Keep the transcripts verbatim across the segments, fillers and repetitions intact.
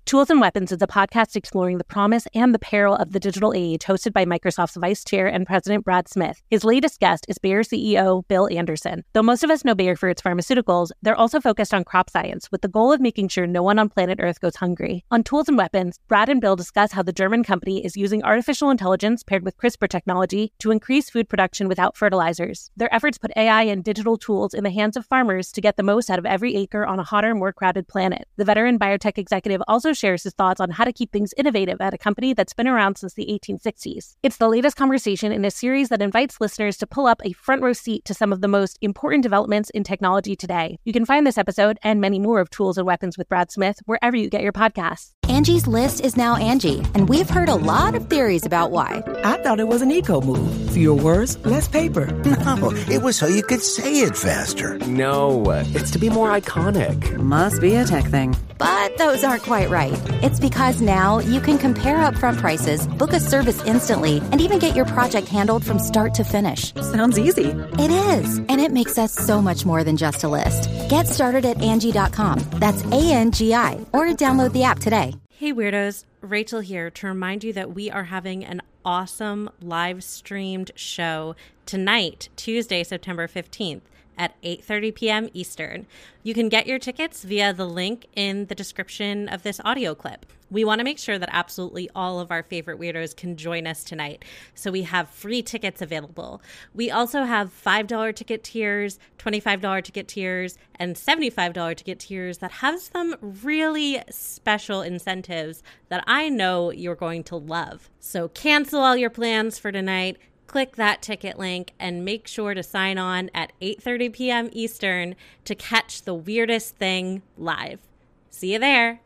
Tools and Weapons is a podcast exploring the promise and the peril of the digital age, hosted by Microsoft's Vice Chair and President Brad Smith. His latest guest is Bayer C E O Bill Anderson. Though most of us know Bayer for its pharmaceuticals, they're also focused on crop science, with the goal of making sure no one on planet Earth goes hungry. On Tools and Weapons, Brad and Bill discuss how the German company is using artificial intelligence paired with CRISPR technology to increase food production without fertilizers. Their efforts put A I and digital tools in the hands of farmers to get the most out of every acre on a hotter, more crowded planet. The veteran biotech executive also shares his thoughts on how to keep things innovative at a company that's been around since the eighteen sixties. It's the latest conversation in a series that invites listeners to pull up a front row seat to some of the most important developments in technology today. You can find this episode and many more of Tools and Weapons with Brad Smith wherever you get your podcasts. Angie's List is now Angie, and we've heard a lot of theories about why. I thought it was an eco move. Fewer words, less paper. No, it was so you could say it faster. No, it's to be more iconic. Must be a tech thing. But those aren't quite right. It's because now you can compare upfront prices, book a service instantly, and even get your project handled from start to finish. Sounds easy. It is, and it makes us so much more than just a list. Get started at Angie dot com. That's A N G I, or download the app today. Hey Weirdos, Rachel here to remind you that we are having an awesome live streamed show tonight, Tuesday, September fifteenth at eight thirty p.m. Eastern. You can get your tickets via the link in the description of this audio clip. We want to make sure that absolutely all of our favorite weirdos can join us tonight, so we have free tickets available. We also have five dollars ticket tiers, twenty-five dollars ticket tiers, and seventy-five dollars ticket tiers that have some really special incentives that I know you're going to love. So cancel all your plans for tonight. Click that ticket link and make sure to sign on at eight thirty p.m. Eastern to catch the weirdest thing live. See you there.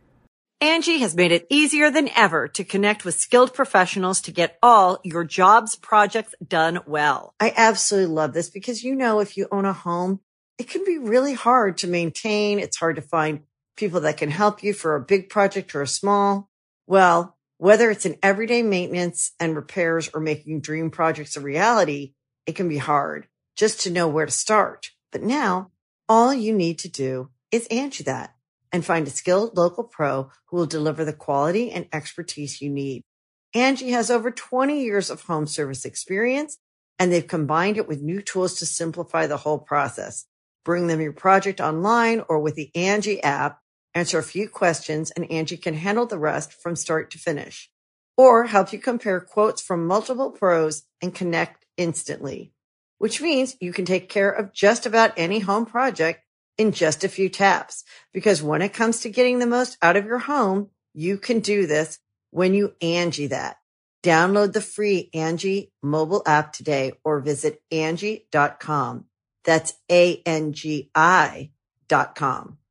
Angie has made it easier than ever to connect with skilled professionals to get all your jobs projects done well. I absolutely love this because, you know, if you own a home, it can be really hard to maintain. It's hard to find people that can help you for a big project or a small. Well, whether it's in everyday maintenance and repairs or making dream projects a reality, it can be hard just to know where to start. But now all you need to do is Angie that and find a skilled local pro who will deliver the quality and expertise you need. Angie has over twenty years of home service experience, and they've combined it with new tools to simplify the whole process. Bring them your project online or with the Angie app. Answer a few questions, and Angie can handle the rest from start to finish. Or help you compare quotes from multiple pros and connect instantly, which means you can take care of just about any home project in just a few taps. Because when it comes to getting the most out of your home, you can do this when you Angie that. Download the free Angie mobile app today or visit Angie dot com. That's A N G I dot com.